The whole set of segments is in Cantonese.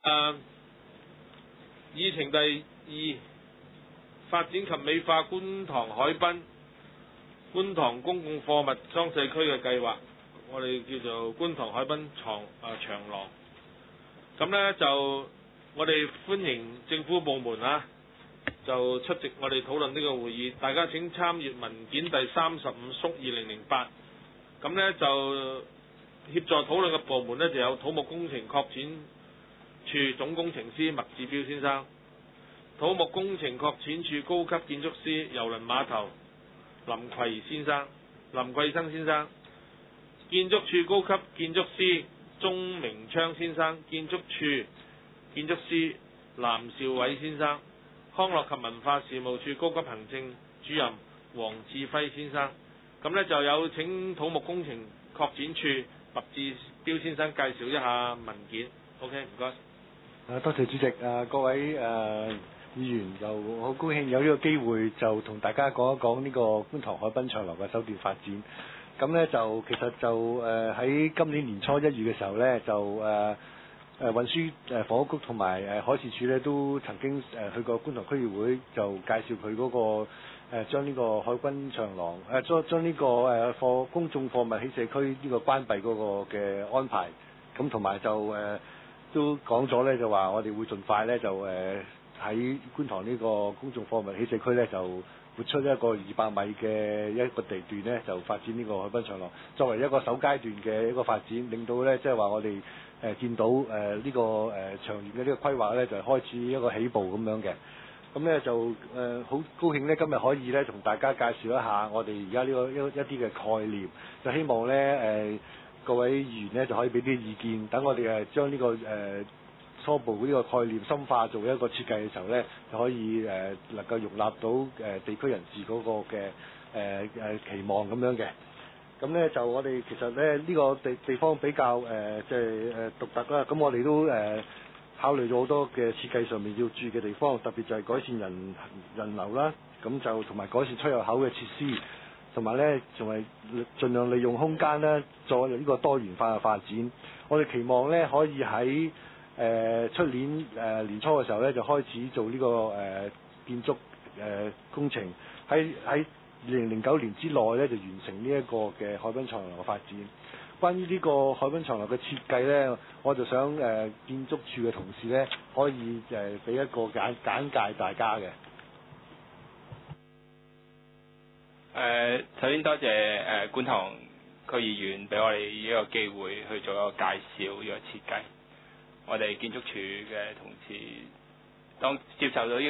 議程第2，發展及美化觀塘海濱、觀塘公共貨物裝卸區嘅計劃，我哋叫做觀塘海濱長廊。咁呢，就我哋歡迎政府部門就出席我哋討論呢個會議，大家請參閱文件第35/2008。咁呢，就協助討論嘅部門呢，就有土木工程擴展處總工程師麥志標先生、土木工程擴展處高級建築師郵輪碼頭林桂生先生、建築處高級建築師鐘明昌先生、建築處建築師藍兆偉先生、康樂及文化事務處高級行政主任黃志輝先生。咁呢，就有請土木工程擴展處麥志標先生介紹一下文件。OK， 唔該。 多謝主席。各位議員，就好高興有呢個機會就同大家講一講呢個觀塘海濱長廊嘅首段發展。咁呢，就其實就喺今年年初1月嘅時候呢，就運輸房屋局同埋海事處呢都曾經去過觀塘區議會，就介紹佢嗰個將呢個海濱長廊將呢個公眾貨物起卸區呢個關閉嗰個嘅安排。咁同埋就都講咗呢，就話我哋會盡快呢，就喺觀塘呢個公眾貨物起卸區呢，就撥出一個200米嘅一個地段呢，就發展呢個海濱長廊，作為一個首階段嘅一個發展，令到呢，即係話我哋見到呢個長遠嘅呢個規劃呢，就開始一個起步咁樣嘅。咁呢，就好高興呢，今日可以呢，同大家介紹一下我哋而家呢個一啲嘅概念，就希望呢，各位議員呢，就可以俾啲意見，等我哋將呢個初步呢個概念深化做一個設計嘅時候呢，就可以能夠容納到地區人士嗰個嘅期望咁樣嘅。咁呢，就我哋其實呢，呢個地方比較即係獨特啦。咁我哋都考慮咗好多嘅設計上面要注意嘅地方，特別就係改善人流啦。咁就同埋改善出入口嘅設施，同埋呢，仲係盡量利用空間呢，作呢個多元化嘅發展。我哋期望呢，可以喺出年年初嘅時候呢，就開始做呢個建築工程，喺2009年之內呢，就完成呢一個嘅海濱長廊嘅發展。關於呢個海濱長廊嘅設計呢，我就想建築處嘅同事呢，可以俾一個簡介大家嘅。 首先多謝觀塘區議員俾我哋呢個機會去做一個介紹呢個設計。我哋建築處嘅同事當接受到呢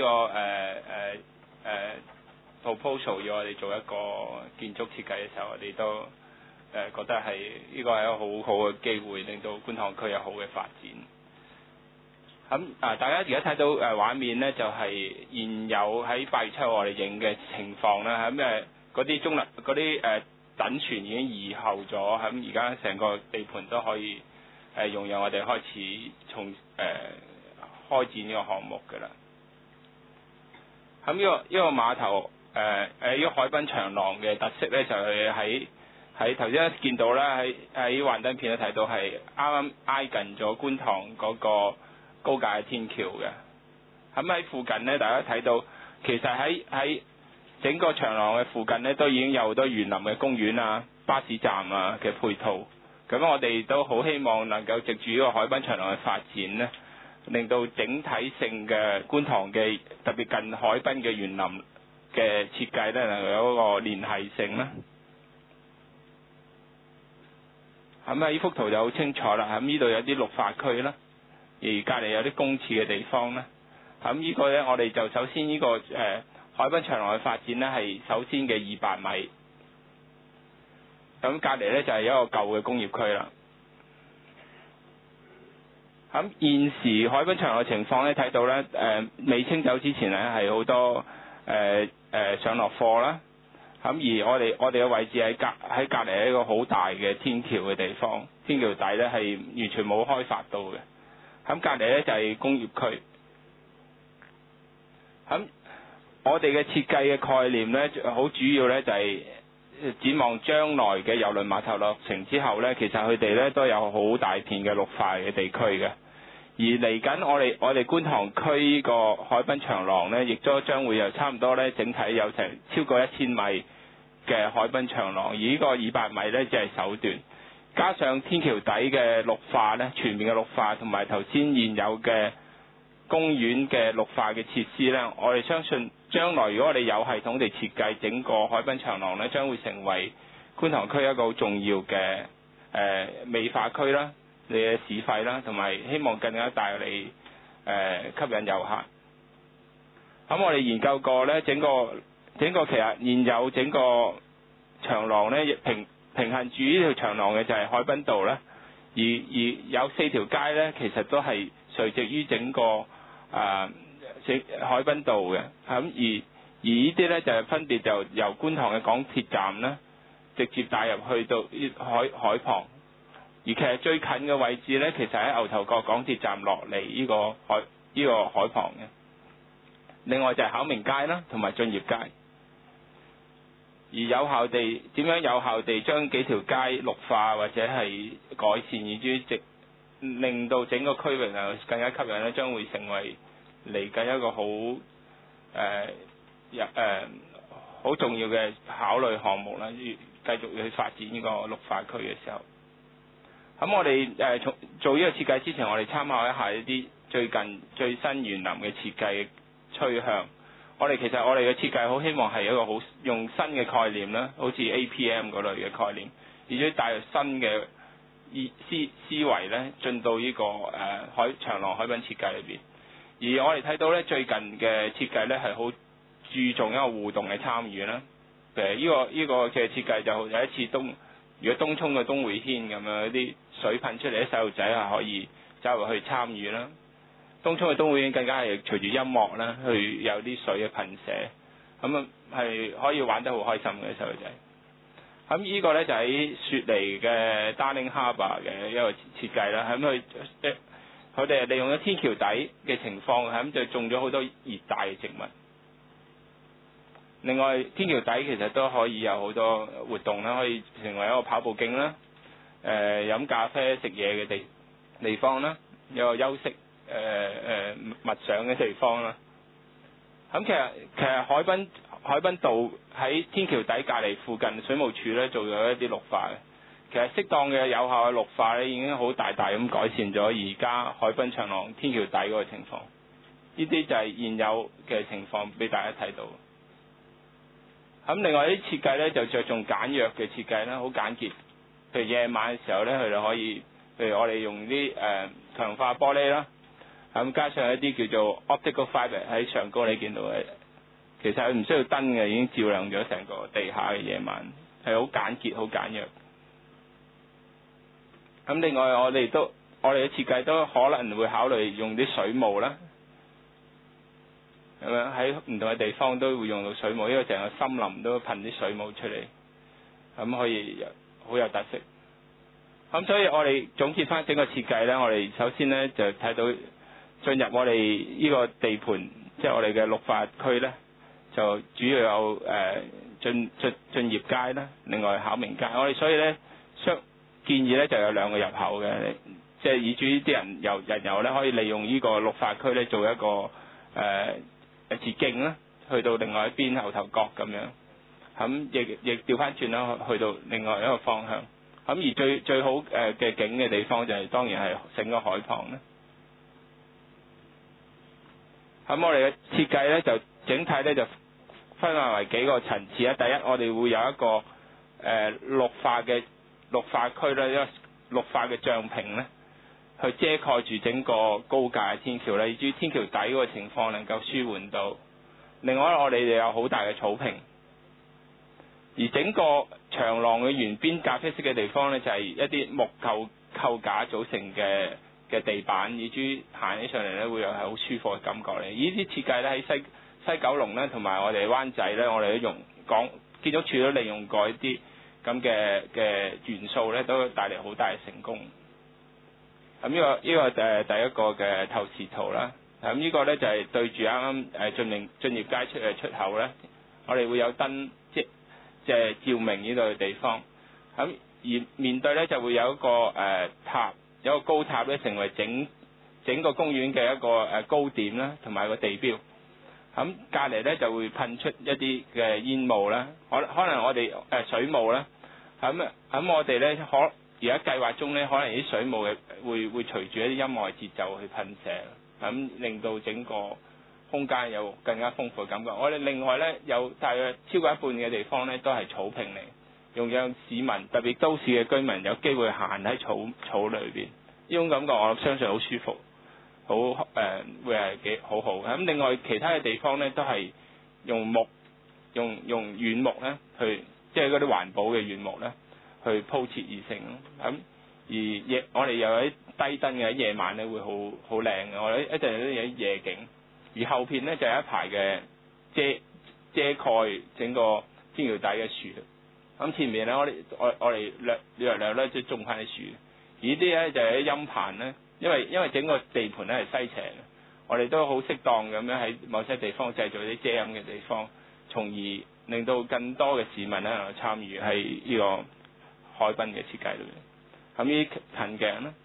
個proposal 要我哋做一個建築設計嘅時候，我哋都覺得係呢個係一個好好嘅機會，令到觀塘區有好嘅發展。咁大家而家睇到畫面呢，就係現有喺8月7號我哋影嘅情況啦。咁嗰啲等船已經移後咗，咁而家成個地盤都可以容讓我哋開始開展呢個項目㗎啦。咁呢個碼頭呢個海濱長廊嘅特色呢，就係喺頭先見到啦，喺幻燈片都睇到係啱啱挨近咗觀塘嗰個高架嘅天橋嘅。咁喺附近呢，大家睇到其實喺整個長廊嘅附近呢，都已經有好多園林嘅公園啊、巴士站啊嘅配套。咁我哋都好希望能夠藉住呢個海濱長廊嘅發展呢，令到整體性嘅觀塘嘅特別近海濱嘅園林嘅設計呢，能夠有一個連繫性啦。咁呢幅圖就好清楚啦。咁呢度有啲綠化區啦，而隔離有啲公廁嘅地方啦。咁呢個呢，我哋就首先呢個海濱長廊嘅發展呢，係首先嘅200米。咁隔離呢，就係一個舊嘅工業區啦。咁現時海濱長廊嘅情況呢，睇到呢，未清走之前呢，係好多上落貨啦。咁而我哋嘅位置喺隔離一個好大嘅天橋嘅地方，天橋底呢係完全冇開發到嘅。咁隔離呢，就係工業區。咁我哋嘅設計嘅概念呢，好主要呢就係展望將來嘅郵輪碼頭落成之後呢，其實佢哋呢都有好大片嘅綠化嘅地區嘅。 而嚟緊我哋觀塘區個海濱長廊呢，亦都將會有差唔多呢，整體有成超過1000米嘅海濱長廊，而呢個200米呢，只係首段，加上天橋底嘅綠化呢，全面嘅綠化，同埋頭先現有嘅公園嘅綠化嘅設施呢，我哋相信將來如果我哋有系統地設計整個海濱長廊呢，將會成為觀塘區一個好重要嘅美化區啦，你嘅市費啦，同埋希望更加大嚟吸引遊客。咁我哋研究過呢，整個其實現有整個長廊呢，平衡住呢條長廊嘅就係海濱道啦，而有4條街呢，其實都係垂直於整個海濱道嘅。咁而呢啲呢，就係分別就由觀塘嘅港鐵站啦，直接帶入去到海旁。而其實最近嘅位置呢，其實喺牛頭角港鐵站落嚟呢個海旁嘅。另外就係巧明街啦，同埋駿業街。而點樣有效地將幾條街綠化或者係改善，以至於令到整個區域更加吸引呢，將會成為嚟緊一個好重要嘅考慮項目啦。繼續去發展呢個綠化區嘅時候，咁我哋做呢個設計之前，我哋參考一下一啲最新園林嘅設計趨向。其實我哋嘅設計好希望係一個好用新嘅概念啦，好似 APM 嗰類嘅概念，而且帶入新嘅思維咧，進到呢個長廊海濱設計裏邊。而我哋睇到咧，最近嘅設計咧係好注重一個互動嘅參與啦。呢個嘅設計就有一次如果東涌嘅東匯軒咁樣，啲水噴出嚟，啲細路仔係可以走入去參與啦。東涌嘅東匯軒更加係隨住音樂啦，去有啲水嘅噴射，咁係可以玩得好開心嘅細路仔。咁呢個咧就喺雪梨嘅 Darling Harbour 嘅一個設計啦。咁佢哋利用咗天橋底嘅情況，咁就種咗好多熱帶嘅植物。另外，天橋底其實都可以有好多活動啦，可以成為一個跑步徑啦，飲咖啡食嘢嘅地方啦，有個休息默想嘅地方啦。咁其實海濱道喺天橋底隔離附近水務署咧做咗一啲綠化嘅。其實適當嘅有效嘅綠化咧，已經好大咁改善咗而家海濱長廊天橋底嗰個情況。呢啲就係現有嘅情況俾大家睇到。咁另外啲設計咧就着重簡約嘅設計啦，好簡潔。譬如夜晚嘅時候咧，佢哋可以，譬如我哋用啲強化玻璃啦，咁加上一啲叫做 optical fibre 喺上高你見到嘅，其實佢唔需要燈嘅，已經照亮咗成個地下嘅夜晚，係好簡潔、好簡約。咁另外我哋嘅設計都可能會考慮用啲水霧啦。咁樣喺唔同嘅地方都會用到水霧，因為成個森林都噴啲水霧出嚟，咁可以好有特色。咁所以我哋總結翻整個設計呢，我哋首先呢就睇到進入我哋呢個地盤，即係我哋嘅綠化區呢，就主要有駿業街啦，另外巧明街。我哋所以呢建議呢就有2個入口嘅，即係以至於啲人遊呢可以利用呢個綠化區呢做一個捷徑啦，去到另外一邊牛頭角咁樣，咁亦調翻轉啦，去到另外一個方向。咁而最好嘅景嘅地方就係當然係整個海旁啦。咁我哋嘅設計咧就整體咧就分為幾個層次啦。第一，我哋會有一個綠化區咧，一個綠化嘅帳篷咧，去遮蓋住整個高架嘅天橋咧，以至於天橋底嗰個情況能夠舒緩到。另外我哋有好大嘅草坪，而整個長廊嘅沿邊咖啡色嘅地方咧，就係一啲木構架組成嘅地板，以至於行起上嚟咧會有係好舒服嘅感覺咧。呢啲設計咧喺西九龍咧同埋我哋灣仔咧，我哋都建築署都利用過一啲咁嘅元素咧，都帶嚟好大嘅成功。咁呢個第一個嘅透視圖啦。咁呢個咧就係對住啱啱駿業街出口咧，我哋會有燈即係照明呢度嘅地方。咁而面對咧就會有一個塔，有一個高塔咧，成為整個公園嘅一個高點啦，同埋個地標。咁隔離咧就會噴出一啲嘅煙霧啦，可能我哋水霧啦。咁我哋咧而家計劃中咧，可能啲水霧會隨住一啲音樂節奏去噴射，咁令到整個空間有更加豐富嘅感覺。我哋另外咧有大約超過一半嘅地方咧都係草坪嚟，用讓市民特別都市嘅居民有機會行喺草裏邊，呢種感覺我相信好舒服，會係幾好好。咁另外其他嘅地方咧都係用軟木咧去，即係嗰啲環保嘅軟木咧去鋪設而成咯。咁我哋又有啲低燈嘅，夜晚咧會好靚嘅。我哋一陣都有啲夜景，而後邊咧就有一排嘅遮蓋整個天橋底嘅樹。咁前面咧我哋略咧即係種翻啲樹，而呢啲咧就係啲陰棚咧，因為整個地盤咧係西斜嘅，我哋都好適當咁樣喺某些地方製造啲遮陰嘅地方，從而令到更多嘅市民咧能夠參與喺呢個海濱嘅設計裏面。咁呢啲近鏡啦、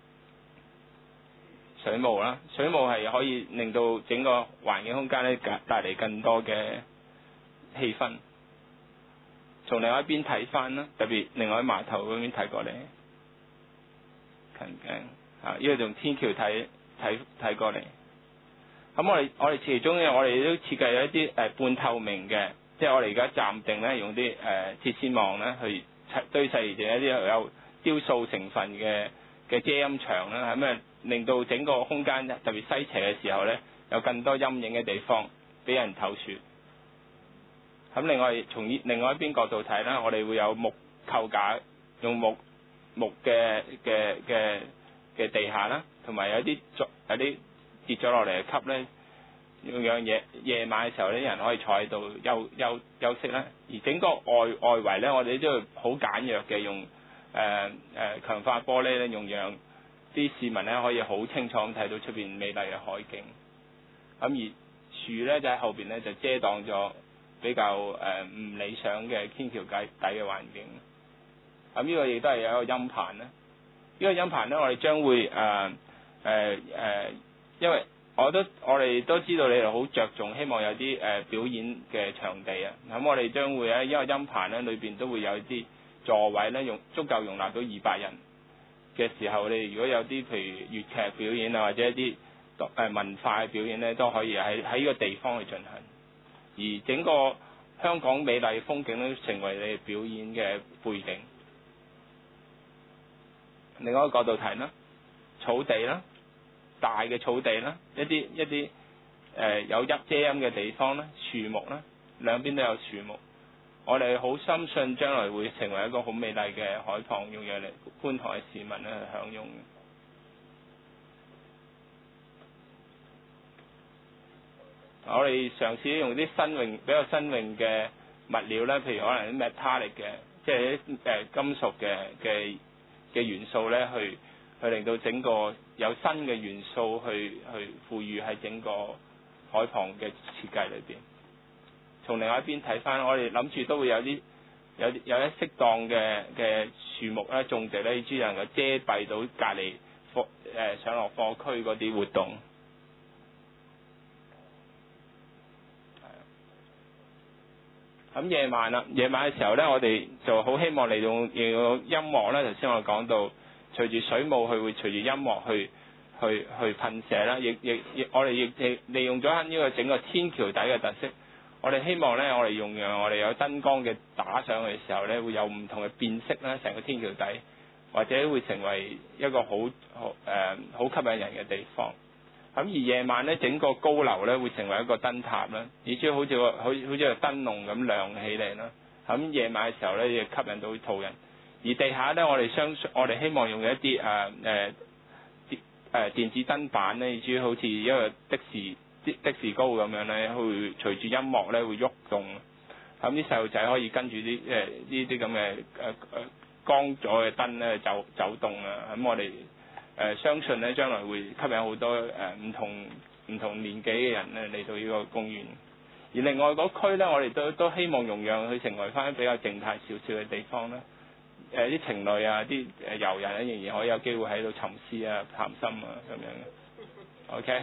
水霧啦，水霧係可以令到整個環境空間咧帶嚟更多嘅氣氛。從另外一邊睇翻啦，特別另外喺碼頭嗰邊睇過嚟，近鏡呢個從天橋睇過嚟。咁我哋其中我哋都設計咗一啲半透明嘅，即係我哋而家暫定咧用啲鐵絲網咧去堆砌成一啲有雕塑成分嘅遮陰牆啦，咁令到整個空間特別西斜嘅時候咧，有更多陰影嘅地方俾人透雪。咁另外從另外一邊角度睇啦，我哋會有木構架，用木嘅地下啦，同埋有啲跌咗落嚟嘅級咧，用夜晚嘅時候啲人可以坐喺度休息啦。而整個外圍咧，我哋都好簡約嘅，用強化玻璃咧，用讓啲市民咧可以好清楚咁睇到出邊美麗嘅海景。咁而樹咧就喺後邊咧就遮擋咗比較唔理想嘅天橋底嘅環境。咁呢個亦都係有一個陰棚咧。呢個陰棚咧，我哋將會因為我哋都知道你哋好着重，希望有啲表演嘅場地啊。咁我哋將會喺呢個陰棚咧裏邊都會有啲座位咧，足夠容納到200人嘅時候，你如果有啲譬如粵劇表演啊，或者一啲文化嘅表演咧，都可以喺呢個地方去進行。而整個香港美麗風景咧，成為你哋表演嘅背景。另外一個角度睇啦，草地啦，大嘅草地啦，一啲有遮陰嘅地方啦，樹木啦，兩邊都有樹木。我哋好深信將來會成為一個好美麗嘅海旁，用嚟觀塘嘅市民咧去享用。我哋嘗試用啲比較新穎嘅物料咧，譬如可能啲 metallic 嘅，即係啲金屬嘅元素咧，去令到整個有新嘅元素去賦予喺整個海旁嘅設計裏邊。從另外一邊睇翻，我哋諗住都會有一適當嘅樹木咧種植咧，只能夠遮蔽到隔離上落課區嗰啲活動。咁夜晚嘅時候咧，我哋就好希望利用音樂咧。頭先我講到，隨住水霧佢會隨住音樂去噴射啦。我哋亦利用咗呢個整個天橋底嘅特色。我哋希望咧，我哋有燈光嘅打上去嘅時候咧，會有唔同嘅變色啦，成個天橋底，或者會成為一個好吸引人嘅地方。咁而夜晚咧，整個高樓咧會成為一個燈塔啦，而且好似個燈籠咁亮起嚟啦。咁夜晚嘅時候咧，亦吸引到途人。而地下咧，我哋希望用一啲電子燈板咧，至於好似一個的士高咁樣咧，會隨住音樂咧會喐動。咁啲細路仔可以跟住呢啲咁嘅光咗嘅燈咧走動啊。咁我哋相信咧，將來會吸引好多唔同年紀嘅人咧嚟到呢個公園。而另外嗰區咧，我哋都希望容讓佢成為翻比較靜態少少嘅地方啦。啲情侶啊，啲遊人咧仍然可以有機會喺度沉思啊、談心啊咁樣嘅。 OK，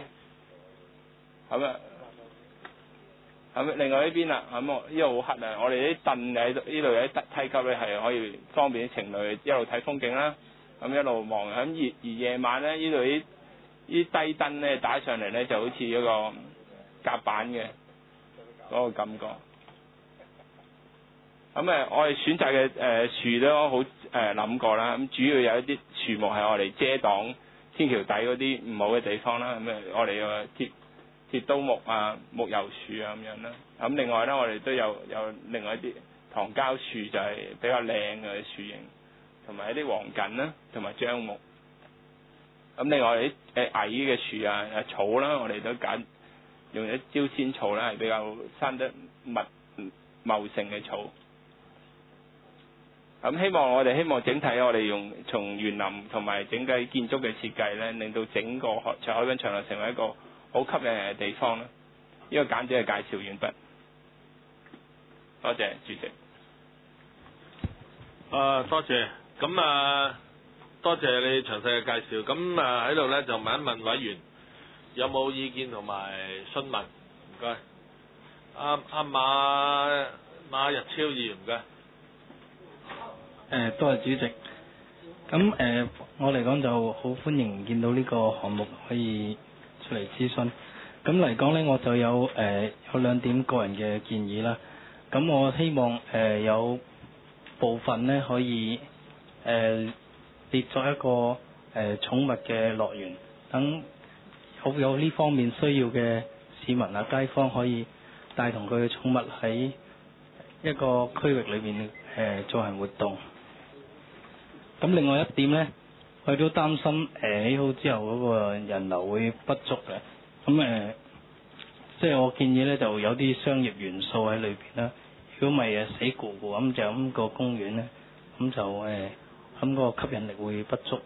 另外呢邊啦，呢度好黑啊！我哋啲凳喺呢度有啲梯級咧，係可以方便啲情侶一路睇風景啦，一路望。而夜晚咧，呢度啲低燈咧打上嚟咧，就好似嗰個甲板嘅嗰個感覺。我哋選擇嘅樹都好諗過啦。咁主要有一啲樹木係我哋遮擋天橋底嗰啲唔好嘅地方啦。我哋嘅鐵刀木啊、木油樹啊咁樣啦。另外咧，我哋都有另外一啲糖膠樹，就係比較靚嘅樹形，同埋一啲黃槿啦，同埋樟木。另外啲矮嘅樹啊、草啦，我哋都揀用啲招仙草啦，係比較生得茂盛嘅草。我哋希望整體我哋用從園林同埋整體建築嘅設計咧，令到整個海濱長廊成為一個好吸引人嘅地方啦。呢個簡短嘅介紹完畢。多謝主席。 多謝。咁多謝你詳細嘅介紹。咁喺度咧就問一問委員有冇意見同埋詢問？唔該。馬日超議員唔該。 多謝主席。咁我嚟講就好歡迎見到呢個項目可以出嚟諮詢。咁嚟講呢，我就有兩點個人嘅建議啦。咁我希望有部分呢可以列作一個寵物嘅樂園，等有呢方面需要嘅市民啊、街坊可以帶同佢嘅寵物喺一個區域裏面進行活動。咁另外一點呢，我都擔心起好之後嗰個人流會不足嘅。咁即係我建議呢，就有啲商業元素喺裏邊啦。如果唔係死咕咕咁就咁個公園呢，咁就咁個吸引力會不足。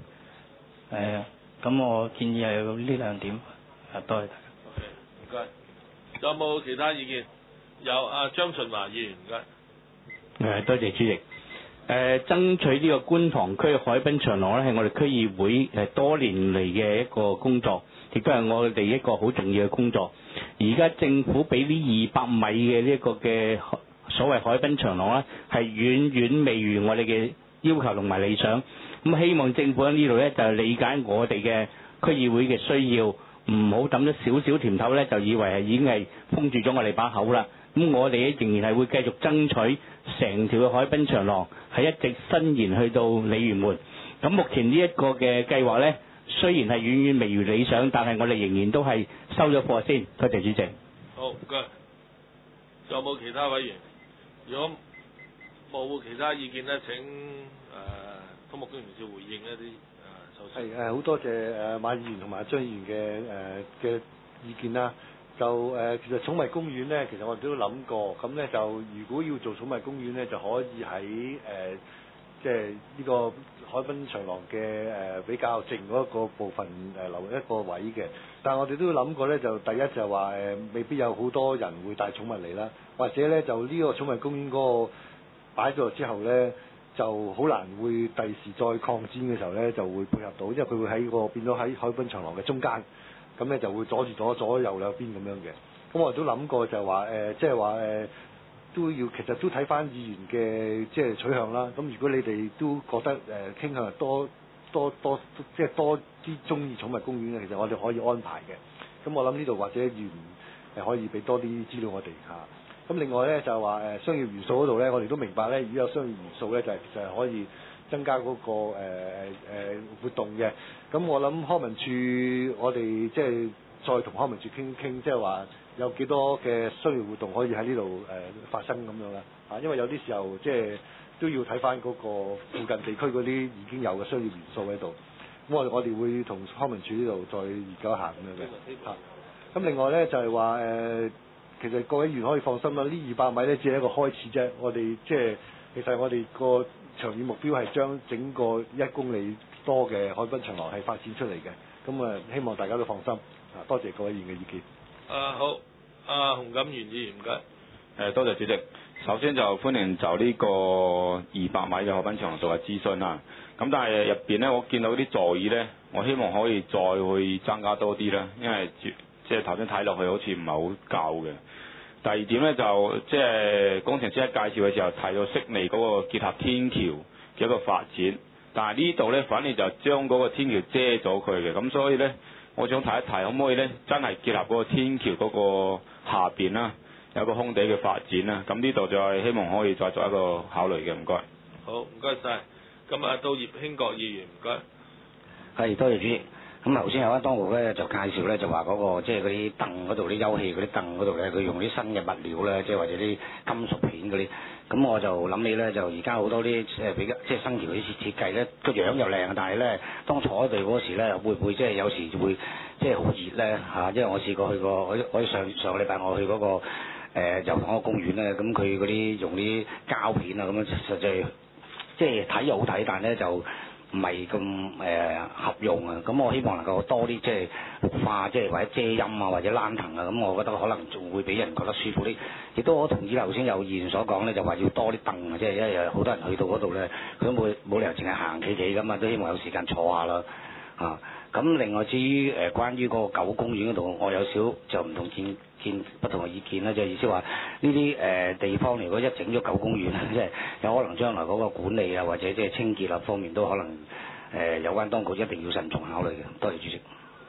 咁我建議係有呢兩點。多謝大家。 唔該。有冇其他意見？有張順華議員唔該。 多謝主席。爭取呢個觀塘區海濱長廊咧，係我哋區議會多年嚟嘅一個工作，亦都係我哋一個好重要嘅工作。而家政府俾呢200米嘅呢一個嘅所謂海濱長廊咧，係遠遠未如我哋嘅要求同埋理想。咁希望政府喺呢度咧就理解我哋嘅區議會嘅需要，唔好抌咗少少甜頭咧，就以為係已經係封住咗我哋把口啦。咁我哋仍然係會繼續爭取成條嘅海濱長廊係一直伸延去到鯉魚門。咁目前呢一個嘅計劃呢，雖然係遠遠未如理想，但係我哋仍然都係收咗貨先。多謝主席。 好，唔該。仲有冇其他委員？如果冇其他意見呢，請土木工程署回應一啲手勢。 係好多謝馬議員同埋張議員嘅意見啦。就其實寵物公園呢，其實我哋都諗過，咁呢，就如果要做寵物公園呢，就可以喺即係呢個海濱長廊嘅比較靜嗰個部分留一個位嘅。但係我哋都諗過呢，就第一就話未必有好多人會帶寵物嚟啦，或者呢，就呢個寵物公園嗰個擺咗之後呢，就好難會第時再擴展嘅時候呢，就會配合到，因為佢會喺變咗喺海濱長廊嘅中間。咁咧就會阻住左右兩邊咁樣嘅，咁我哋都諗過就係話即係話都要其實都睇翻議員嘅即係取向啦。咁如果你哋都覺得傾向多即係多啲中意寵物公園嘅，其實我哋可以安排嘅。咁我諗呢度或者議員可以俾多啲資料我哋嚇。咁另外咧就係話商業元素嗰度咧，我哋都明白咧，如果有商業元素咧，就係其實係可以增加嗰個活動嘅。咁我諗康文署我哋即係再同康文署傾，即係話有幾多嘅商業活動可以喺呢度發生咁樣啦。因為有啲時候即係都要睇翻嗰個附近地區嗰啲已經有嘅商業元素喺度。咁我哋會同康文署呢度再研究一下咁樣嘅。咁另外咧就係話其實各位議員可以放心啦，呢200米咧只係一個開始啫。我哋即係其實我哋個長遠目標係將整個1公里多嘅海濱長廊係發展出嚟嘅，咁希望大家都放心。多謝各位議員嘅意見。 好，洪錦元議員唔該。 多謝主席。首先就歡迎就呢個200米嘅海濱長廊做下諮詢啦。咁但係入邊咧，我見到啲座椅咧我希望可以再去增加多啲啦，因為即係頭先睇落去好似唔係好夠嘅。第二點咧就即係工程師喺介紹嘅時候提到悉尼嗰個結合天橋嘅一個發展，但係呢度咧反而就將嗰個天橋遮咗佢嘅，咁所以咧我想提一提，可唔可以咧真係結合嗰個天橋嗰個下邊啦，有個空地嘅發展啦，咁呢度就係希望可以再做一個考慮嘅，唔該。 好，唔該晒。咁啊，到葉興國議員，唔該。 係，多謝主席。咁頭先有一當局咧就介紹咧就話嗰個即係嗰啲凳嗰度啲休憩嗰啲凳嗰度咧，佢用啲新嘅物料咧，即係或者啲金屬片嗰啲。咁我就諗起咧，就而家好多啲比較即係新橋啲設計咧，個樣又靚，但係咧當坐喺度嗰時咧，會唔會即係有時會即係好熱咧嚇？因為我試過去過，我上個禮拜我去嗰個油塘個公園咧，咁佢嗰啲用啲膠片啊咁樣，實際即係睇又好睇，但係咧就唔係咁合用啊！咁我希望能夠多啲即係綠化，即係或者遮陰啊，或者欄藤啊，咁我覺得可能仲會俾人覺得舒服啲。亦都我同意頭先有議員所講咧，就話要多啲凳啊，即係因為好多人去到嗰度咧，佢都冇理由淨係行企企咁啊，都希望有時間坐下啦啊！咁另外至於關於嗰個舊公園嗰度，我有少就唔同見不同嘅意見啦，就係意思話呢啲地方如果一整咗舊公園，即係有可能將來嗰個管理啊或者即係清潔啊方面都可能有關當局一定要慎重考慮嘅。多謝主席。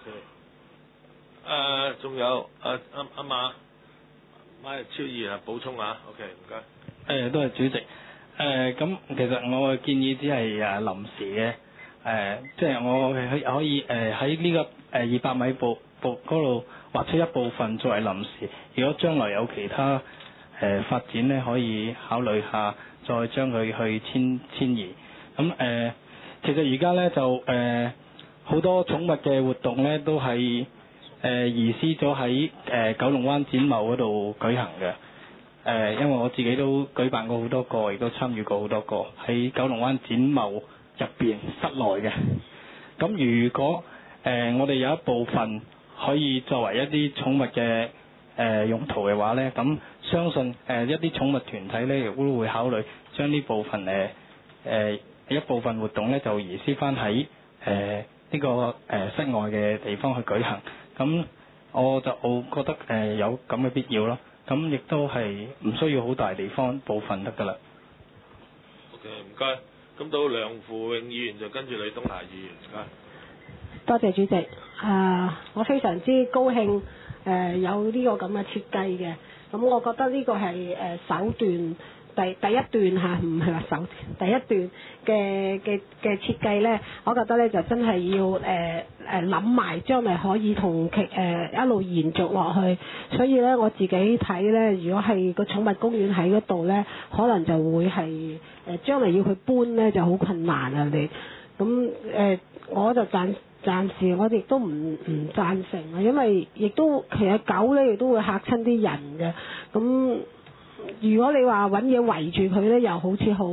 仲有馬超議員補充下 ，OK， 唔該。 多謝主席。咁其實我嘅建議只係臨時嘅，即係我可以喺呢個200米步嗰度劃出一部分作為臨時。如果將來有其他發展咧，可以考慮下再將佢去遷移。咁其實而家咧就好多寵物嘅活動咧都係移師咗喺九龍灣展貿嗰度舉行嘅。因為我自己都舉辦過好多個，亦都參與過好多個喺九龍灣展貿入邊室內嘅。咁如果我哋有一部分可以作為一啲寵物嘅用途嘅話咧，咁相信一啲寵物團體咧亦都會考慮將呢部分一部分活動咧就移師翻喺呢個室外嘅地方去舉行。咁我覺得有咁嘅必要咯。咁亦都係唔需要好大地方，部分得㗎啦。 OK， 唔該。咁到梁富永議員就跟住李東霞議員，唔該。 多謝主席。我非常之高興有呢個咁嘅設計嘅。咁我覺得呢個係首段第一段嚇，唔係話首段第一段嘅設計咧，我覺得咧就真係要諗埋將來可以同一路延續落去。所以咧我自己睇咧，如果係個寵物公園喺嗰度咧，可能就會係將來要去搬咧就好困難啊！你咁我就暫時我亦都唔贊成啊，因為亦都其實狗咧亦都會嚇親啲人嘅。咁如果你話揾嘢圍住佢咧，又好似好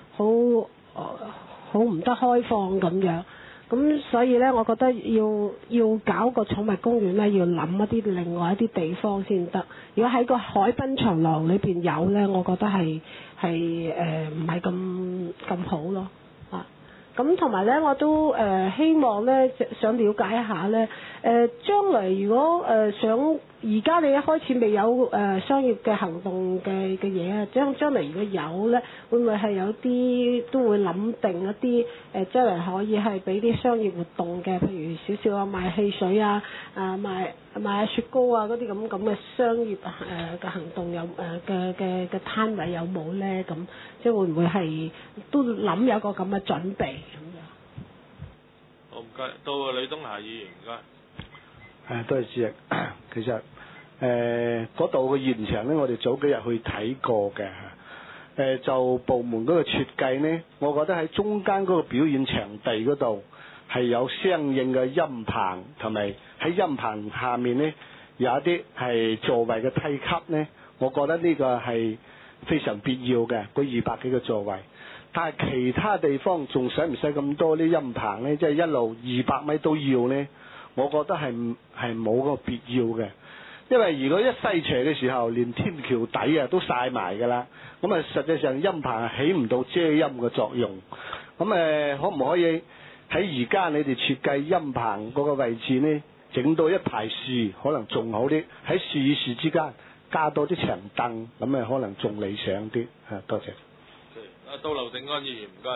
唔得開放咁樣。咁所以咧，我覺得要搞個寵物公園咧，要諗一啲另外一啲地方先得。如果喺個海濱長廊裏邊有咧，我覺得係唔係咁好咯。咁同埋咧，我都希望咧，想了解一下咧，將來如果想而家你一開始未有商業嘅行動嘅嘢啊，將來如果有咧，會唔會係有啲都會諗定一啲將來可以係俾啲商業活動嘅，譬如少少啊賣汽水啊，賣雪糕啊嗰啲咁嘅商業嘅行動有嘅攤位有冇咧？咁即係會唔會係都諗有個咁嘅準備咁樣？ 好，唔該，到李東霞議員，唔該。 多謝主席。其實嗰度嘅現場咧，我哋早幾日去睇過嘅。就部門嗰個設計咧，我覺得喺中間嗰個表演場地嗰度係有相應嘅音棚，同埋喺音棚下面咧有一啲係座位嘅梯級咧，我覺得呢個係非常必要嘅，嗰200幾個座位。但係其他地方仲使唔使咁多啲音棚咧？即係一路200米都要咧？我覺得係冇嗰個必要嘅。因為如果一西斜嘅時候，連天橋底啊都曬埋㗎啦，咁實際上音棚係起唔到遮陰嘅作用。咁可唔可以喺而家你哋設計陰棚嗰個位置呢，整到一排樹可能仲好啲，喺樹與樹之間加多啲長凳，咁啊可能仲理想啲。多謝。 到劉定安議員，唔該。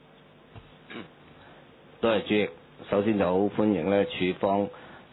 多謝主席。首先就好歡迎咧，署方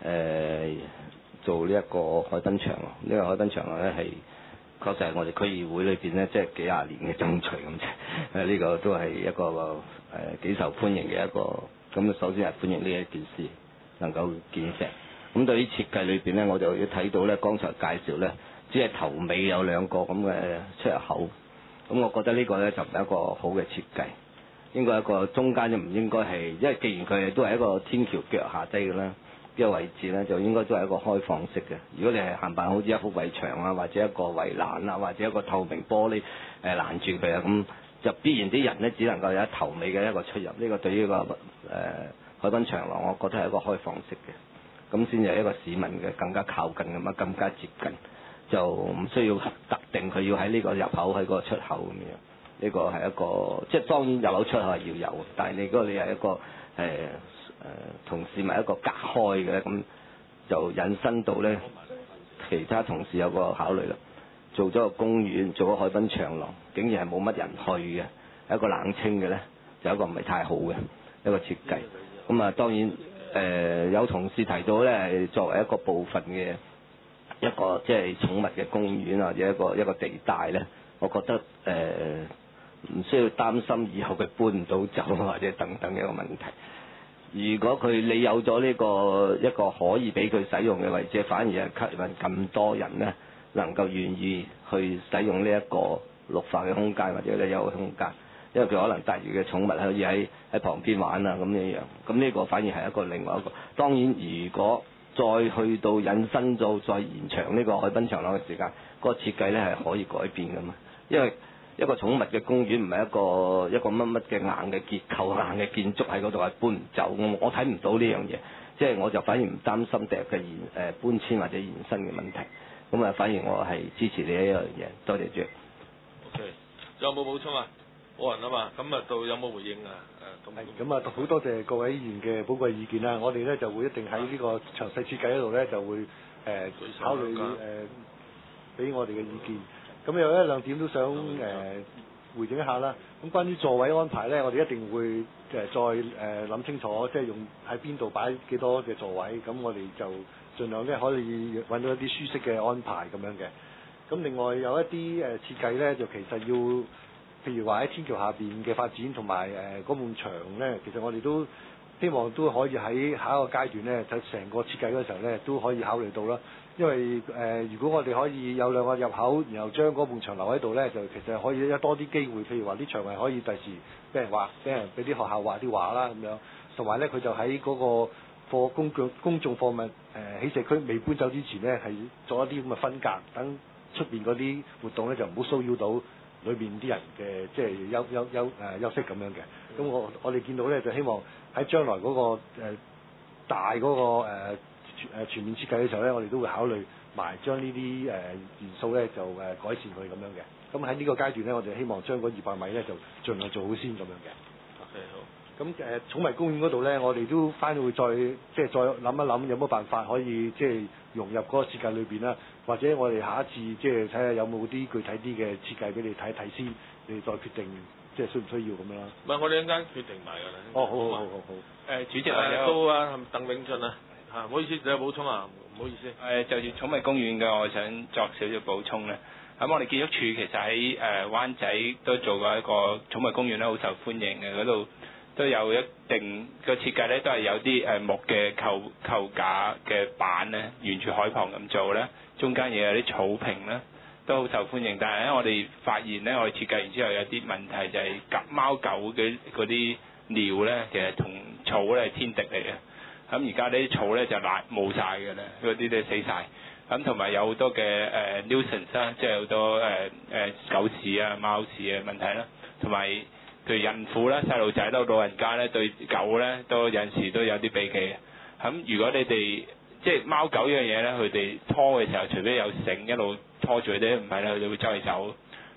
做呢一個海濱長廊。呢個海濱長廊咧係確實係我哋區議會裏邊咧，即係幾廿年嘅爭取咁啫。呢個都係一個幾受歡迎嘅一個。咁首先係歡迎呢一件事能夠建成。咁對於設計裏邊咧，我就要睇到咧，剛才介紹咧，只係頭尾有兩個咁嘅出入口。咁我覺得呢個咧就唔係一個好嘅設計。應該一個中間就唔應該係，因為既然佢哋都係一個天橋腳下低嘅啦，呢個位置咧就應該都係一個開放式嘅。如果你係冚唪唥好似一幅圍牆啊，或者一個圍欄啊，或者一個透明玻璃攔住佢啊，咁就必然啲人咧只能夠有一頭尾嘅一個出入。呢個對於個海濱長廊，我覺得係一個開放式嘅，咁先係一個市民嘅更加靠近咁啊，更加接近，就唔需要特定佢要喺呢個入口喺個出口咁樣。呢個係一個，即係當然入口出口係要有，但係你嗰個你係一個同市民一個隔開嘅，咁就引申到咧其他同事有個考慮啦。做咗個公園，做咗海濱長廊，竟然係冇乜人去嘅，一個冷清嘅咧，就一個唔係太好嘅一個設計。咁啊，當然有同事提到咧，係作為一個部分嘅一個即係寵物嘅公園或者一個地帶咧，我覺得唔需要擔心以後佢搬唔到走或者等等嘅一個問題。如果你有咗呢個一個可以俾佢使用嘅位置，反而係吸引咁多人咧，能夠願意去使用呢一個綠化嘅空間或者呢有個空間，因為佢可能帶住嘅寵物可以喺旁邊玩啊咁樣樣。咁呢個反而係一個另外一個。當然，如果再去到引申到再延長呢個海濱長廊嘅時間，個設計咧係可以改變噶嘛，因為一個寵物嘅公園唔係一個乜乜嘅硬嘅結構、硬嘅建築喺嗰度係搬唔走，我睇唔到呢樣嘢，即係我就反而唔擔心第日嘅搬遷或者延伸嘅問題，咁啊反而我係支持你呢一樣嘢。多謝主席。 OK，仲有冇補充啊？冇人啊嘛，咁啊到有冇回應啊？ 咁啊好多謝各位議員嘅寶貴意見啦，我哋咧就會一定喺呢個詳細設計嗰度咧就會考慮俾我哋嘅意見。咁有一兩點都想回應一下啦。咁關於座位安排咧，我哋一定會再諗清楚，即係用喺邊度擺幾多嘅座位。咁我哋就盡量咧可以揾到一啲舒適嘅安排咁樣嘅。咁另外有一啲設計咧，就其實要譬如話喺天橋下邊嘅發展同埋嗰埲牆咧，其實我哋都希望都可以喺下一個階段咧，就成個設計嗰時候咧都可以考慮到啦。因為如果我哋可以有兩個入口，然後將嗰埲牆留喺度咧，就其實可以多啲機會，譬如話啲牆係可以第時俾人畫，俾啲學校畫啲畫啦咁樣，同埋咧佢就喺嗰個公眾貨物喺社區未搬走之前咧，係做一啲咁嘅分隔，等出邊嗰啲活動咧就唔好騷擾到裏邊啲人嘅即係休息咁樣嘅。咁我哋見到咧就希望喺將來嗰個大嗰個全面設計嘅時候咧，我哋都會考慮埋將呢啲元素咧就改善佢咁樣嘅。咁喺呢個階段咧，我哋希望將嗰200米咧就盡量做好先咁樣嘅。 OK 好。 咁寵物公園嗰度咧，我哋都翻會再諗一諗有冇辦法可以即係融入嗰個設計裏邊啦，或者我哋下一次即係睇下有冇啲具體啲嘅設計俾你睇睇先，你再決定即係需唔需要咁樣啦。 唔係，我哋一陣間決定埋㗎啦。 哦，好。 主席到啊鄧永進啊。唔好意思，你有補充啊？唔好意思。 就住寵物公園嘅，我想作少少補充咧。咁我哋建築署其實喺灣仔都做過一個寵物公園咧，好受歡迎嘅，嗰度都有一定個設計咧，都係有啲木嘅構架嘅板咧，沿住海旁咁做咧，中間亦有啲草坪咧，都好受歡迎。但係咧，我哋發現咧，我哋設計完之後有啲問題，就係貓狗嘅嗰啲尿咧，其實同草咧係天敵嚟嘅。咁而家呢啲草咧就冇晒嘅啦，嗰啲都死晒。咁同埋有好多嘅nuisance 啦，即係好多狗屎啊、貓屎嘅問題啦。同埋譬如孕婦啦、細路仔啦、老人家咧對狗咧都有陣時都有啲避忌嘅。咁如果你哋即係貓狗呢樣嘢咧，佢哋拖嘅時候，除非有繩一路拖住佢哋，唔係咧佢哋會周圍走。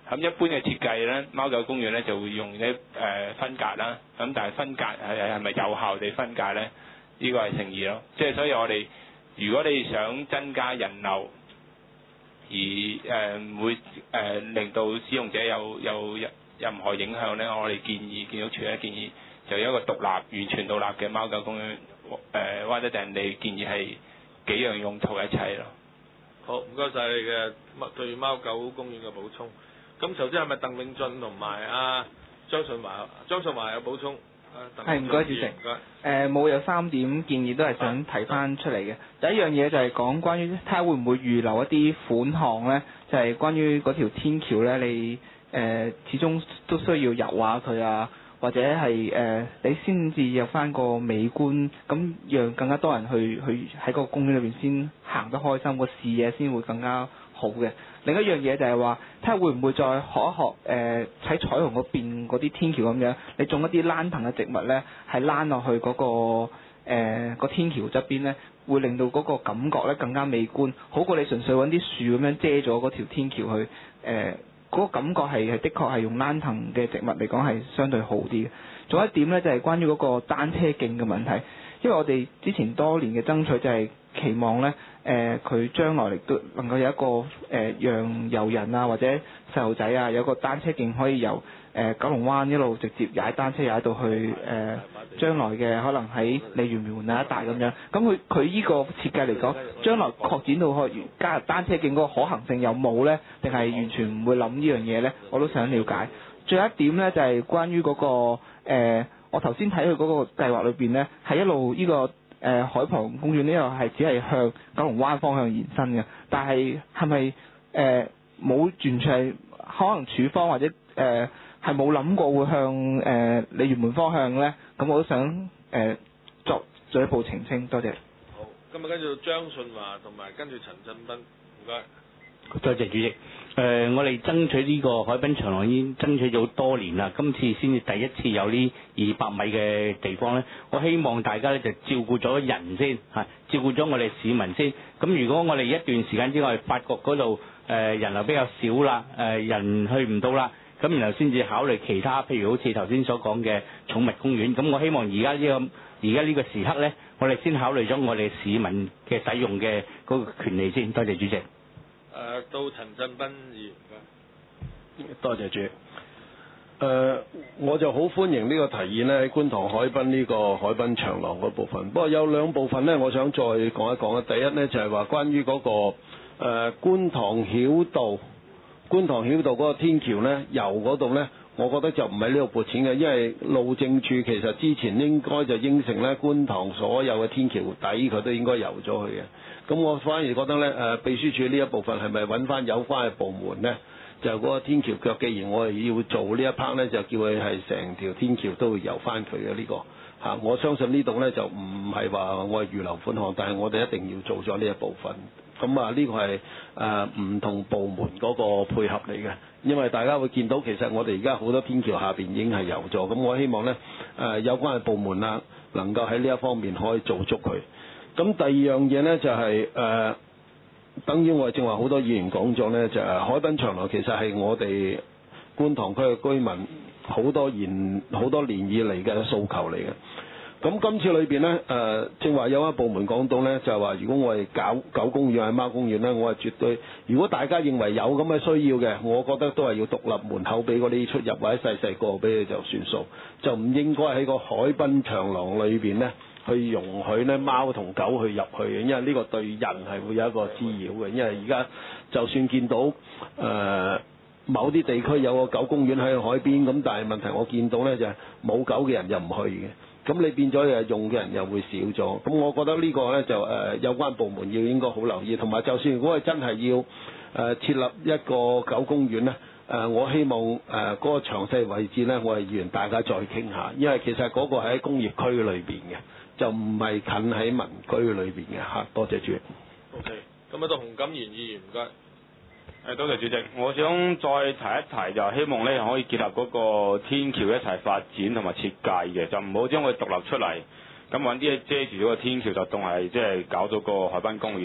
咁一般嘅設計咧，貓狗公園咧就會用啲分隔啦。咁但係分隔係咪有效地分隔咧？呢個係成疑咯。即係所以我哋如果你想增加人流，而唔會令到使用者有任何影響咧，我哋建築署咧建議就有一個完全獨立嘅貓狗公園。或者人哋建議係幾樣用途一齊咯。 好，唔該晒你嘅對貓狗公園嘅補充。咁頭先係咪鄧永俊同埋張順華？張順華有補充。 係，唔該主席。冇有3點建議都係想提翻出嚟嘅。第一樣嘢就係講關於睇下會唔會預留一啲款項咧，就係關於嗰條天橋咧，你始終都需要油下佢啊。或者係你先至有翻個美觀，咁讓更加多人去喺個公園裏邊先行得開心，個視野先會更加好嘅。另一樣嘢就係話，睇下會唔會再學一學喺彩虹嗰邊嗰啲天橋咁樣，你種一啲蘭藤嘅植物咧，係躝落去嗰個天橋側邊咧，會令到嗰個感覺咧更加美觀，好過你純粹揾啲樹咁樣遮咗嗰條天橋去嗰個感覺係的確係用蘭藤嘅植物嚟講係相對好啲嘅。仲有一點咧就係關於嗰個單車徑嘅問題，因為我哋之前多年嘅爭取就係期望咧佢將來亦都能夠有一個讓遊人啊或者細路仔啊有個單車徑可以由九龍灣一路直接踩單車踩到去將來嘅可能喺鯉魚門啊一帶咁樣。咁佢依個設計嚟講，將來擴展到去加入單車徑嗰個可行性有冇呢？定係完全唔會諗呢樣嘢呢？我都想了解。最後一點呢，就係關於嗰個我頭先睇佢嗰個計劃裏邊呢，係一路呢個海旁公園呢個係只係向九龍灣方向延伸嘅，但係咪冇完全係可能署方或者係冇諗過會向鯉魚門方向呢？咁我都想作進一步澄清，多謝。 好，今日跟住張順華同埋跟住陳振彬，唔該。 多謝主席。我哋爭取呢個海濱長廊已經爭取咗多年啦，今次先至第一次有呢200米嘅地方呢。我希望大家咧就照顧咗人先，照顧咗我哋市民先。咁如果我哋一段時間之外發覺嗰度人流比較少啦，人去唔到啦，咁然後先至考慮其他，譬如好似頭先所講嘅寵物公園。咁我希望而家呢個時刻呢，我哋先考慮咗我哋市民嘅使用嘅嗰個權利先。多謝主席。 到陳振彬議員， 多謝主席。我就好歡迎呢個提議呢，喺觀塘海濱呢個海濱長廊嗰部分。不過有2部分呢，我想再講一講啊。第一呢，就係話關於嗰個觀塘曉道嗰個天橋呢，遊嗰度呢，我覺得就唔喺呢度撥錢嘅，因為路政處其實之前應該就應承呢，觀塘所有嘅天橋底佢都應該遊咗去嘅。咁我反而覺得呢，秘書處呢一部分係咪揾翻有關嘅部門呢？就嗰個天橋腳，既然我哋要做呢一 part 呢，就叫佢係成條天橋都會遊翻佢嘅呢個嚇。我相信呢度呢，就唔係話我係預留款項，但係我哋一定要做咗呢一部分。咁呢個係唔同部門嗰個配合嚟嘅，因為大家會見到其實我哋而家好多天橋下邊已經係遊咗。咁我希望呢，有關嘅部門啦，能夠喺呢一方面可以做足佢。咁第二樣嘢呢，就係等於我哋正話好多議員講咗呢，就係海濱長廊其實係我哋觀塘區嘅居民好多年以嚟嘅訴求嚟嘅。咁今次裏邊呢，正話有一部門講到呢，就係話如果我哋搞狗公園係貓公園呢，我係絕對，如果大家認為有咁嘅需要嘅，我覺得都係要獨立門口俾嗰啲出入或者細個俾你就算數，就唔應該喺個海濱長廊裏邊呢，去容許呢貓同狗去入去嘅，因為呢個對人係會有一個滋擾嘅。因為而家就算見到某啲地區有個狗公園喺海邊，咁但係問題我見到呢，就係冇狗嘅人又唔去嘅。咁你變咗用嘅人又會少咗，咁我覺得呢個呢，就有關部門要應該好留意，同埋就算如果係真係要設立一個狗公園呢，我希望嗰個詳細位置呢，我係議員大家再傾下，因為其實嗰個係喺工業區裏邊嘅，就唔係近喺民居裏邊嘅嚇。多謝主席。 OK，咁到洪錦賢議員唔該。 多謝主席，我想再提一提，就希望咧可以結合嗰個天橋一齊發展同埋設計嘅，就唔好將佢獨立出嚟，咁揾啲嘢遮住咗個天橋，就當係即係搞咗個海濱公園。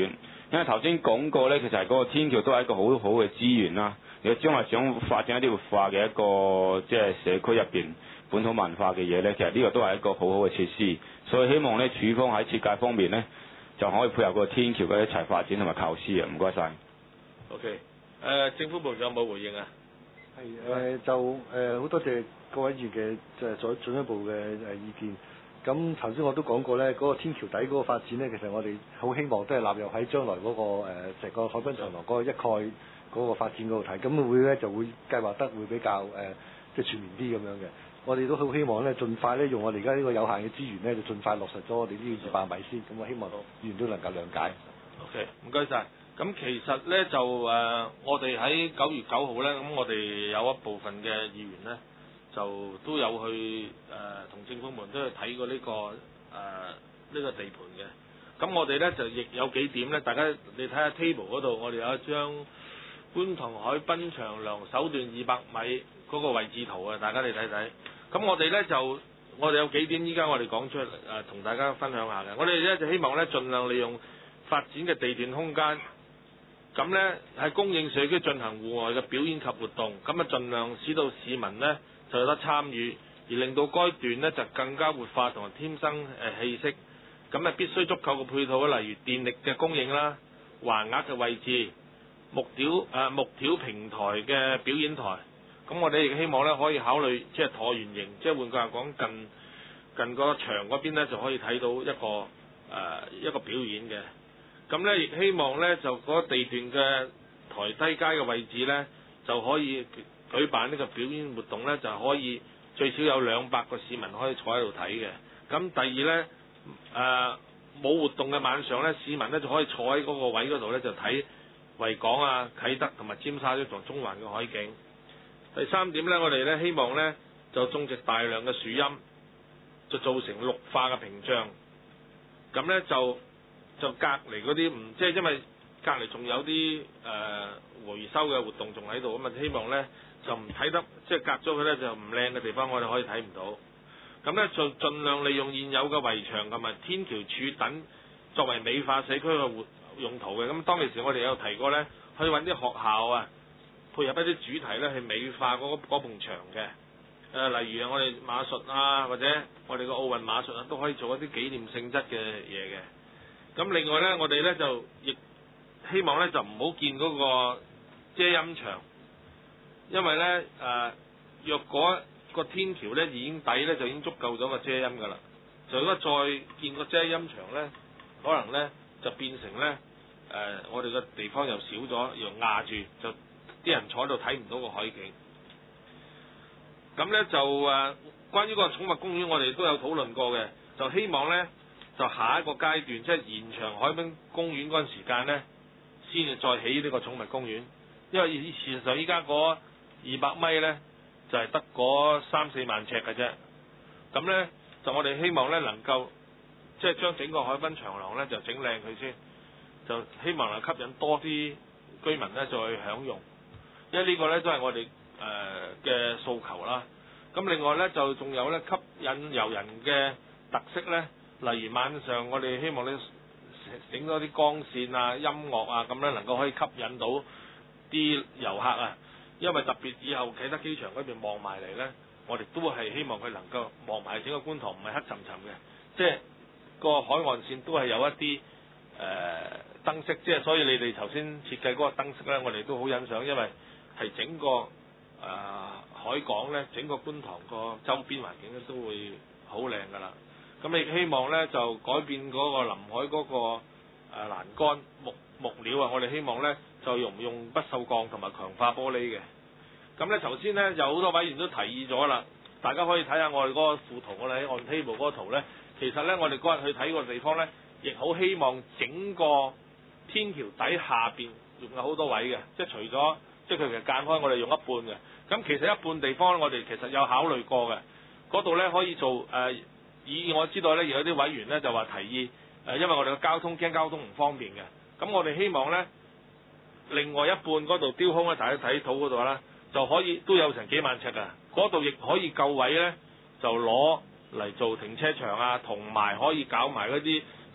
因為頭先講過呢，其實係嗰個天橋都係一個好好嘅資源啦。如果將來想發展一啲活化嘅一個即係社區入邊本土文化嘅嘢呢，其實呢個都係一個好好嘅設施。所以希望呢，署方喺設計方面呢，就可以配合個天橋嘅一齊發展同埋構思啊！唔該晒。 OK，政府部長有冇回應啊？ 係就好多謝各位議員嘅再進一步嘅意見。咁頭先我都講過咧，嗰個天橋底嗰個發展咧，其實我哋好希望都係納入喺將來嗰個成個海濱長廊嗰個一概嗰個發展嗰度睇，咁會咧就會計劃得會比較即係全面啲咁樣嘅。我哋都好希望咧，盡快咧用我哋而家呢個有限嘅資源咧，就盡快落實咗我哋呢個200米先。咁我希望議員都能夠諒解。 OK，唔該晒。咁其實咧就我哋喺9月9號咧，咁我哋有一部分嘅議員咧，就都有去同政府們都去睇過呢個地盤嘅。咁我哋咧就亦有幾點咧，大家你睇下 table 嗰度，我哋有一張觀塘海濱長廊首段200米嗰個位置圖啊，大家你睇睇。咁我哋咧就我哋有幾點，依家我哋講出嚟同大家分享下嘅。我哋咧就希望咧盡量利用發展嘅地段空間。咁呢，係供應社區進行戶外嘅表演及活動，咁啊盡量使到市民呢就有得參與，而令到該段呢就更加活化同埋添生氣息。咁啊必須足夠嘅配套，例如電力嘅供應啦、橫額嘅位置、木條平台嘅表演台。咁我哋亦希望呢可以考慮即係橢圓形，即係換句話講，近個牆嗰邊呢就可以睇到一個表演嘅。咁咧，亦希望咧就嗰個地段嘅台低階嘅位置咧，就可以舉辦呢個表演活動咧，就可以最少有200個市民可以坐喺度睇嘅。咁第二咧，冇活動嘅晚上咧，市民咧就可以坐喺嗰個位嗰度咧，就睇維港啊、啟德同埋尖沙咀同中環嘅海景。第三點咧，我哋咧希望咧就種植大量嘅樹蔭，就造成綠化嘅屏障。咁咧就隔離嗰啲即係因為隔離仲有啲回收嘅活動仲喺度，咁啊希望咧就唔睇得即係隔咗佢咧就唔靚嘅地方，我哋可以睇唔到。咁咧就盡量利用現有嘅圍牆同埋天橋柱等作為美化社區嘅用途嘅。咁當其時我哋有提過咧，可以揾啲學校啊配合一啲主題咧去美化嗰埲牆嘅。例如我哋馬術啊，或者我哋個奧運馬術啊，都可以做一啲紀念性質嘅嘢嘅。咁另外咧，我哋咧就亦希望咧就唔好建嗰個遮陰牆，因為咧若果個天橋咧已經底咧就已經足夠咗個遮陰㗎啦。就如果再建個遮陰牆咧，可能咧就變成咧我哋個地方又少咗，又壓住，就啲人坐喺度睇唔到個海景。咁咧就關於個寵物公園，我哋都有討論過嘅，就希望咧。就下一個階段，即係延長海濱公園嗰陣時間呢，先至再起呢個寵物公園。因為事實上依家嗰200米呢，就係得嗰3-4萬尺嘅啫。咁呢，就我哋希望呢能夠即係將整個海濱長廊呢就整靚佢先，就希望能吸引多啲居民呢再去享用。因為呢個呢都係我哋嘅訴求啦。咁另外呢，就仲有呢吸引遊人嘅特色呢。例如晚上我哋希望你整多啲光線啊、音樂啊，咁咧能夠可以吸引到啲遊客啊。因為特別以後啟德機場嗰邊望埋嚟咧，我哋都係希望佢能夠望埋整個觀塘，唔係黑沉沉嘅，即係個海岸線都係有一啲燈飾，即係所以你哋頭先設計嗰個燈飾咧，我哋都好欣賞，因為係整個海港咧，整個觀塘個周邊環境咧都會好靚㗎啦。咁亦希望咧就改變嗰個臨海嗰個欄杆木料啊，我哋希望咧就用不鏽鋼同埋強化玻璃嘅。咁咧頭先咧有好多委員都提議咗啦，大家可以睇下我哋嗰個附圖，我哋喺 on table 嗰個圖咧，其實咧我哋嗰日去睇個地方咧，亦好希望整個天橋底下邊仲有好多位嘅，即係除咗即係佢其實間開我哋用一半嘅，咁其實一半地方我哋其實有考慮過嘅，嗰度咧可以做以我知道咧，有啲委員咧就話提議因為我哋嘅交通唔方便嘅，咁我哋希望咧另外一半嗰度雕空咧，大家睇圖嗰度啦，就可以都有成幾萬尺啊，嗰度亦可以夠位咧，就攞嚟做停車場啊，同埋可以搞埋嗰啲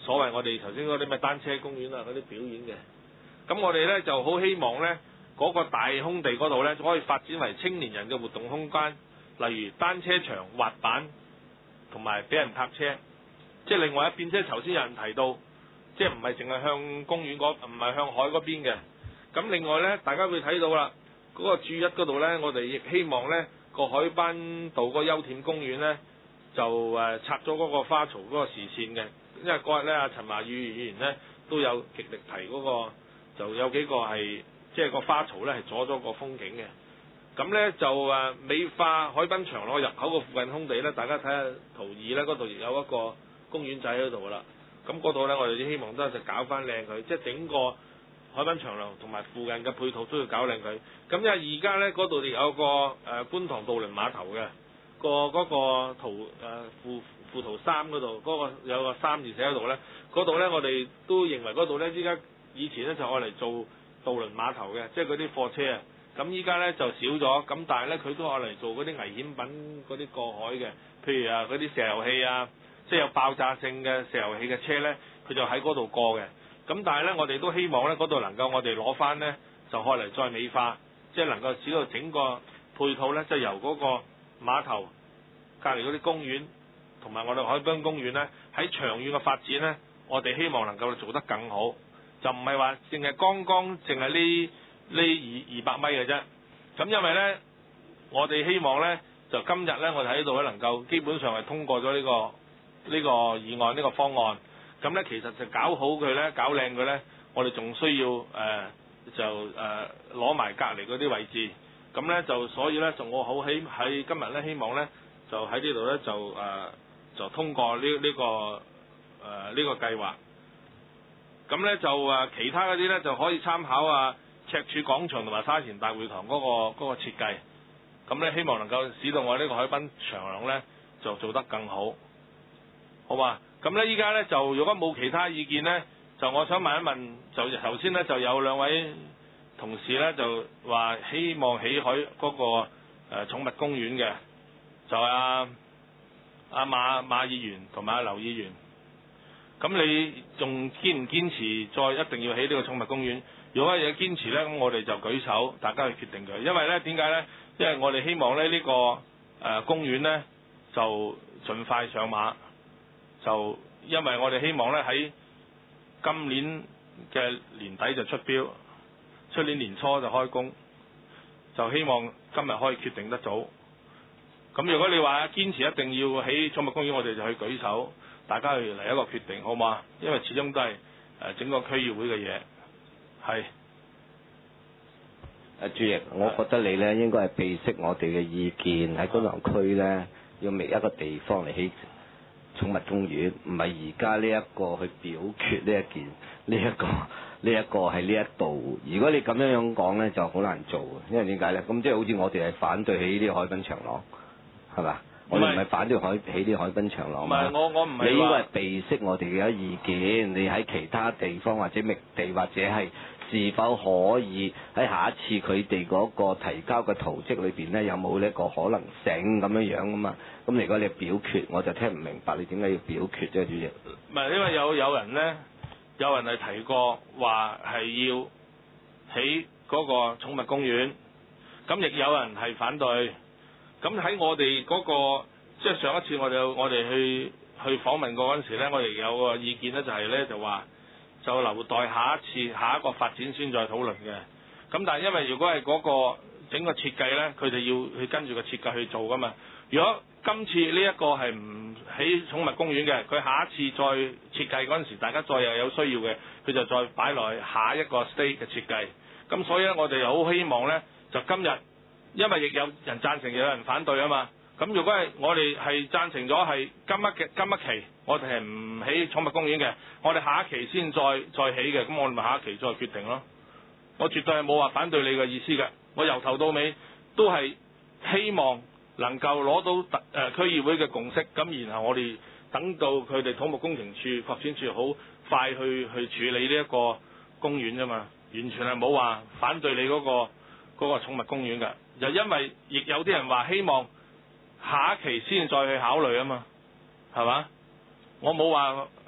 所謂我哋頭先嗰啲咩單車公園啊嗰啲表演嘅。咁我哋呢就好希望呢嗰個大空地嗰度呢可以發展為青年人嘅活動空間，例如單車場、滑板同埋俾人泊車。即係另外一邊，即係頭先有人提到，即係唔係淨係向公園嗰，唔係向海嗰邊嘅。咁另外呢，大家會睇到啦，嗰個注一嗰度呢，我哋亦希望呢個海濱道嗰個休憩公園呢，就拆咗嗰個花槽嗰個視線嘅，因為嗰日呢，阿陳華宇議員呢都有極力提嗰個，就有幾個係即係個花槽呢係阻咗個風景嘅。咁呢就美化海濱長廊入口個附近空地呢，大家睇下圖2呢，嗰度亦有一個公園仔喺度啦。咁嗰度呢，我哋希望都係搞翻靚佢，即係整個海濱長廊同埋附近嘅配套都要搞靚佢。咁因為而家呢，嗰度亦有個觀塘渡輪碼頭嘅嗰個附圖3嗰度，嗰個有個3字寫喺度呢。嗰度呢，我哋都認為嗰度呢，依家以前呢就愛嚟做渡輪碼頭嘅，即係嗰啲貨車啊。咁依家呢就少咗，咁但係呢，佢都愛嚟做嗰啲危險品嗰啲過海嘅，譬如嗰啲石油氣啊，即係有爆炸性嘅石油氣嘅車呢，佢就喺嗰度過嘅。咁但係呢，我哋都希望呢嗰度能夠我哋攞翻呢，就愛嚟再美化，即係能夠使到整個配套呢，即係由嗰個碼頭隔離嗰啲公園同埋我哋海濱公園呢，喺長遠嘅發展呢，我哋希望能夠做得更好，就唔係話淨係淨係呢200米嘅啫。咁因為呢，我哋希望呢，就今日呢，我哋喺度呢能夠基本上係通過咗呢個議案呢個方案。咁呢，其實就搞好佢呢，搞靚佢呢，我哋仲需要攞埋隔離嗰啲位置。咁呢，就所以呢，就我好喺今日呢，希望呢，就喺呢度呢，就通過呢個計劃。咁呢，就其他嗰啲呢，就可以參考赤柱廣場同埋沙田大會堂嗰個設計。咁呢，希望能夠使到我呢個海濱長廊呢，就做得更好，好嘛？咁呢，依家呢，就如果冇其他意見呢，就我想問一問，就頭先呢，就有2位同事呢，就話希望起海嗰個寵物公園嘅，就係馬議員同埋劉議員。咁你仲堅唔堅持再一定要起呢個寵物公園？如果有堅持呢，咁我哋就舉手，大家去決定佢。因為呢，點解呢？因為我哋希望呢個公園呢，就盡快上馬。就因為我哋希望呢，喺今年嘅年底就出標，出年年初就開工。就希望今日可以決定得早。咁如果你話堅持一定要起寵物公園，我哋就去舉手，大家去嚟一個決定，好嘛？因為始終都係整個區議會嘅嘢。係。 朱翼，我覺得你呢應該係備悉我哋嘅意見，喺觀塘區呢，要覓一個地方嚟起寵物公園，唔係而家呢一個去表決呢一個係呢一度。如果你咁樣講呢，就好難做，因為點解呢？咁即係好似我哋係反對起呢啲海濱長廊，係嘛？我哋唔係反對起啲海濱長廊。唔係，我唔係。你應該係備悉我哋嘅意見，你喺其他地方或者覓地或者係是否可以喺下一次佢哋嗰個提交嘅圖則裏邊呢，有冇呢個可能性咁樣啊嘛？咁如果你表決，我就聽唔明白你點解要表決啫，主席。 唔係，因為有人呢，有人係提過話係要起嗰個寵物公園，咁亦有人係反對。咁喺我哋嗰個即係上一次我哋去訪問過嗰陣時呢，我哋有個意見呢，就係呢，就話就留待下一個發展先再討論嘅。咁但係因為如果係嗰個整個設計呢，佢哋要去跟住個設計去做噶嘛。如果今次呢一個係唔起寵物公園嘅，佢下一次再設計嗰陣時，大家再又有需要嘅，佢就再擺落去下一個 stage 嘅設計。咁所以呢，我哋好希望呢，就今日。因為亦有人贊成，有人反對啊嘛。咁如果係我哋係贊成咗係今一期，我哋係唔起寵物公園嘅，我哋下一期先再起嘅，咁我哋咪下一期再決定咯。我絕對係冇話反對你嘅意思嘅，我由頭到尾都係希望能夠攞到區議會嘅共識，咁然後我哋等到佢哋土木工程處發展處好快去處理呢一個公園啫嘛，完全係冇話反對你嗰個寵物公園嘅。就因為亦有啲人話希望下一期先再去考慮啊嘛，係嘛？我冇話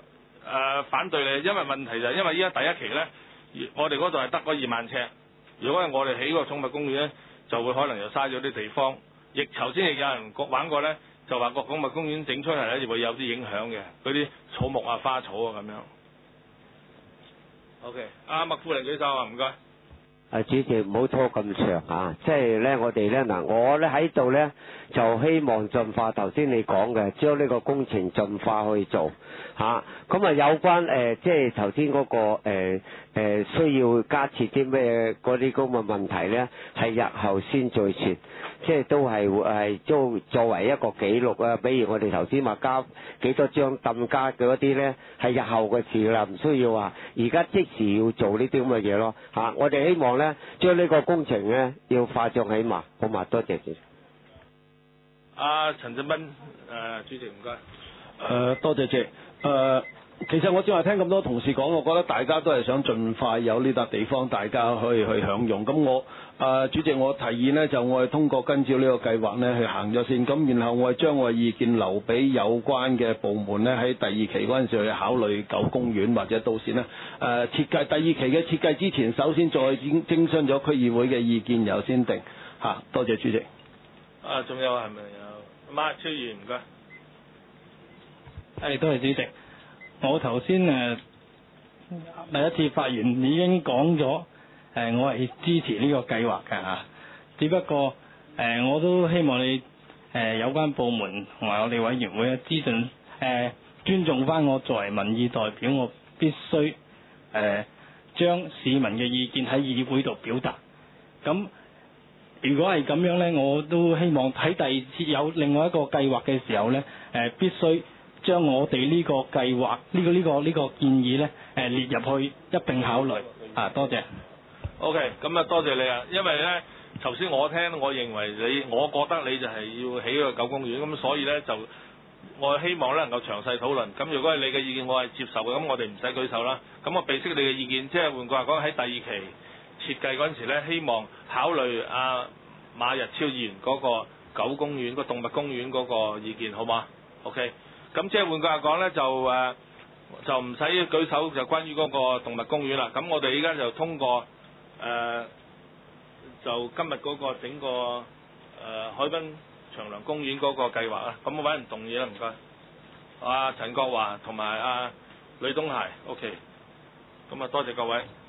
反對你，因為問題就係因為依家第一期呢，我哋嗰度係得嗰2萬尺，如果係我哋起個寵物公園呢，就會可能又嘥咗啲地方。亦頭先亦有人玩過呢，就話個寵物公園整出嚟呢，會有啲影響嘅，嗰啲草木啊、花草啊咁樣。OK，阿麥富玲舉手啊，唔該。 主席唔好拖咁長啊！即係咧，我哋咧嗱，我咧喺度咧就希望盡快頭先你講嘅，將呢個工程盡快去做嚇。咁啊，有關即係頭先嗰個需要加設啲咩嗰啲咁嘅問題咧，係日後先再説，即係都係作為一個記錄啊。比如我哋頭先話加幾多張凳加嗰啲咧，係日後嘅事啦，唔需要話而家即時要做呢啲咁嘅嘢咯嚇。我哋希望咧將呢個工程咧要快將起碼，好嘛？多謝主席。 阿陳振彬，主席唔該。 多謝主席。其實我正話聽咁多同事講，我覺得大家都係想盡快有呢笪地方，大家可以去享用。咁主席，我提議呢，就我係通過跟照呢個計劃呢去行咗先，咁然後我係將我嘅意見留俾有關嘅部門呢，喺第二期嗰陣時去考慮舊公園，或者到時呢設計第二期嘅設計之前，首先再徵詢咗區議會嘅意見，然後先定嚇。多謝主席。 仲有係咪有馬超議員唔該？ 多謝主席。我頭先第一次發言已經講咗，我係支持呢個計劃㗎嚇。只不過我都希望你有關部門同埋我哋委員會嘅資訊尊重翻我作為民意代表，我必須將市民嘅意見喺議會度表達。咁如果係咁樣呢，我都希望喺第二次有另外一個計劃嘅時候呢，必須將我哋呢個計劃呢個建議呢列入去一並考慮。多謝。 OK，咁啊多謝你啊，因為呢頭先我聽，我認為我覺得你就係要起個舊公園，咁所以呢就我希望呢能夠詳細討論。咁如果係你嘅意見，我係接受嘅，咁我哋唔使舉手啦。咁我備悉你嘅意見，即係換句話講，喺第二期設計嗰陣時呢，希望考慮阿馬日超議員嗰個狗公園、個動物公園嗰個意見，好嗎 ？OK。咁即係換句話講呢，就唔使舉手，就關於嗰個動物公園啦。咁我哋依家就通過就今日嗰個整個海濱長廊公園嗰個計劃啊。咁我揾人動議啦，唔該。阿陳國華同埋阿呂東孩 ，OK。咁啊，多謝各位。